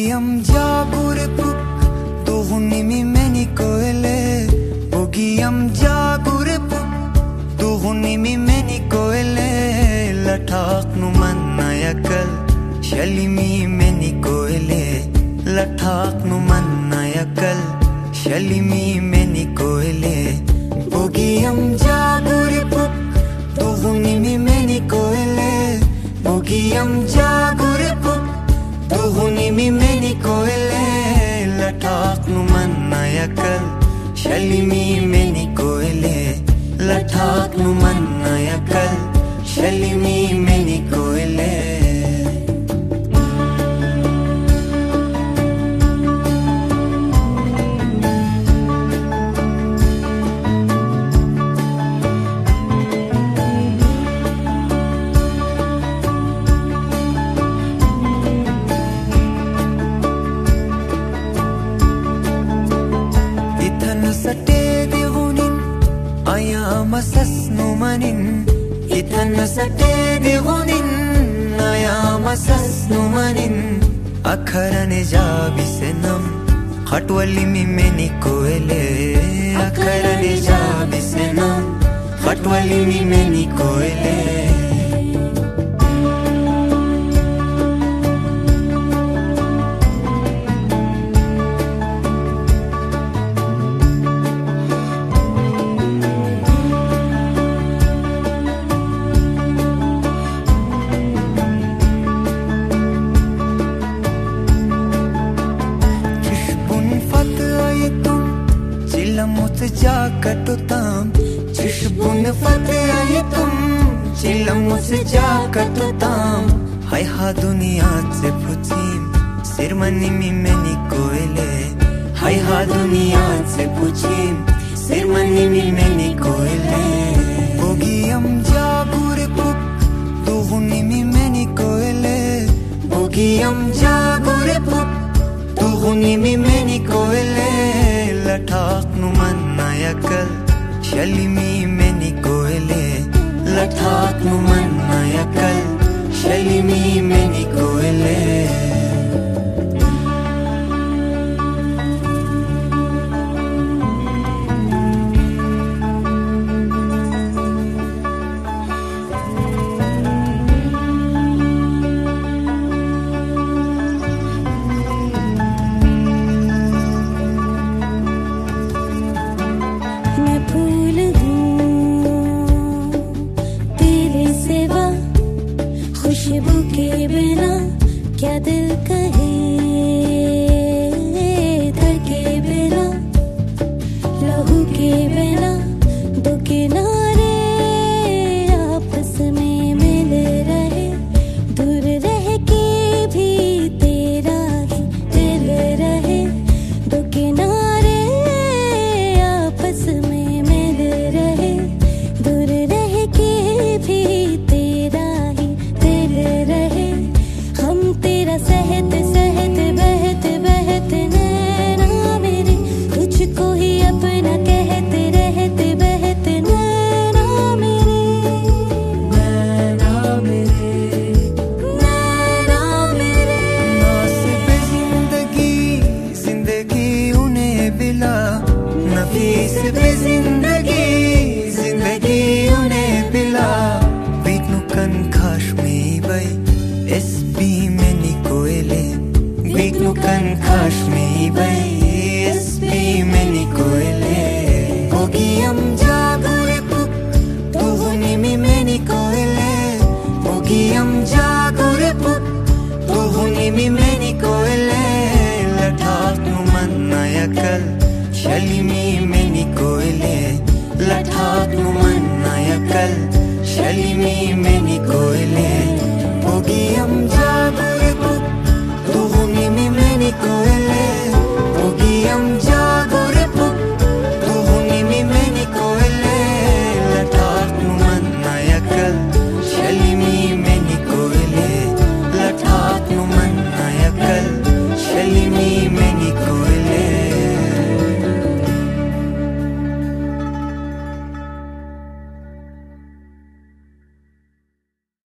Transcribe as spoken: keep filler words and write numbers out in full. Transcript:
Bogiyam jagurepuk tuhunimi meni koele. Bogiyam jagurepuk tuhunimi meni koele. Lathak numanayakal shalimi meni koele. Lathak numanayakal shalimi meni koele. Bogiyam jagurepuk tuhunimi meni koele. Bogiyam jagurepuk tuhunimi meni koele. Lathak numanayakal shalimi meni koele. Lathak numanayakal shalimi meni koele. Masasnumanin Ithan sate degunin Naya masasnumanin Akharane jabisenam Khatwalimi meni koele. Akharane jabisenam Khatwalimi meni koele. Jakatutam chishbun fatyayitum chilamus jakatutam. Hai ha duniya se puchim sirmanimi meni koele. Hai ha duniya se puchim sirmanimi meni koele. Bogiyam jagurepuk tuhunimi meni koele. Bogiyam jagurepuk tuhunimi meni koele. Lathak numanayakal shalimi meni koele. Lathak numanayakal shalimi meni koele. खुशबू के बिना क्या दिल कहे. धड़के बिना लहू के बिना दो किनारे आपस में मिल रहे. दूर रह के भी तेरा ही दिल रहे. दो किनारे आपस में मिल रहे. दूर रह के भी तेरा ही रहे. हम तेरा सहत सहत बहत बहत नैना मेरे. तुझको ही अपना कहते रहते बहत नैना मेरे. नैना मेरे नैना मेरे. नासिब जिंदगी जिंदगी उन्हें बिला. नफीस बे जिंदगी जिंदगी उन्हें बिला. Bitnu kan khashmi bay S B meni koele. Bitnu kan khashmi bay S B meni koele. Bogiyam jagurepuk tuhunimi meni koele. Bogiyam jagurepuk tuhunimi meni koele. Lathak numanayakal shalimi meni koele. Lathak numanayakal shalimi meni koele. Bogiyam jagurepuk tuhunimi meni koele.